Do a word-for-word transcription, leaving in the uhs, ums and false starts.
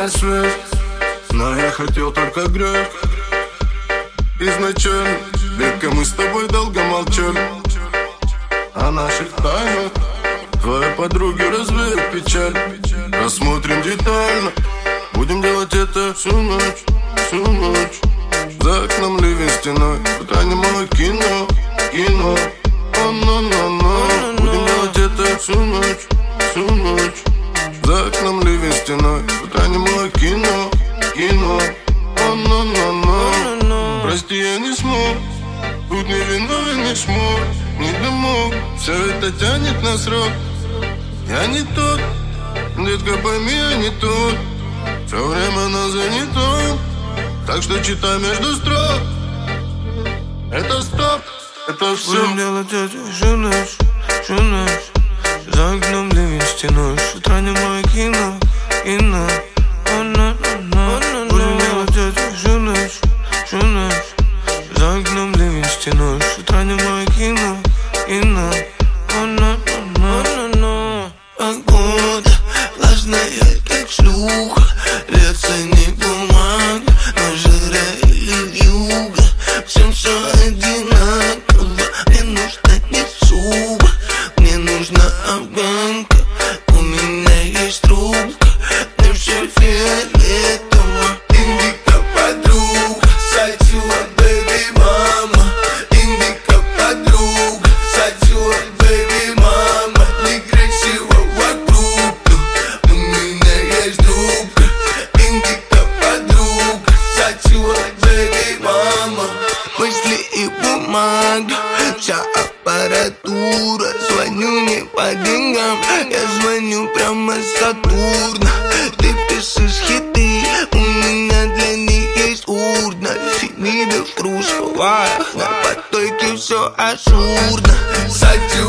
меня свет, но я хотел только грех. Изначально, детка, мы с тобой долго молчали о наших тайнах. Твои подруги развеют печаль. Рассмотрим детально. Будем делать это всю ночь, всю ночь. За окном ливень стеной, пока не мое кино, кино. О-но-но-но. Будем делать это всю ночь, всю ночь. За окном ливень стеной, пока не мое кино, кино. О-но-но-но. Прости, я не смог, тут не виновен, не смог, не домог. Все это тянет на срок. Я не тот, детка, пойми, я не тот. Все время на занято, так что читай между строк. Это стоп, это все. Будем делать это всю ночь, всю ночь. За окном ливень стеной, с утра не мое кино, кино. Будем делать это всю ночь, всю ночь. За окном ливень стеной, с утра не мое кино, кино. Погода влажная, как шлюха. Льется не бумага, но жара или вьюга. Всем все одинаково. Мне нужна не шуба, мне нужна афганка. У меня есть трубка, мне все фиолетово. Индика подруга, сатила, бэби мама. Индика подруга, сатила, бэби мама. Некрасиво вокруг, у меня есть трубка. Индика подруга, сатила, бэби мама. Мысли и бумага, вся аппаратура. Звоню не по деньгам, я звоню прямо с Сатурна. Ты пишешь хиты, у меня для них есть урна. Фемида в кружевах, на потоке все ажурно. Сатила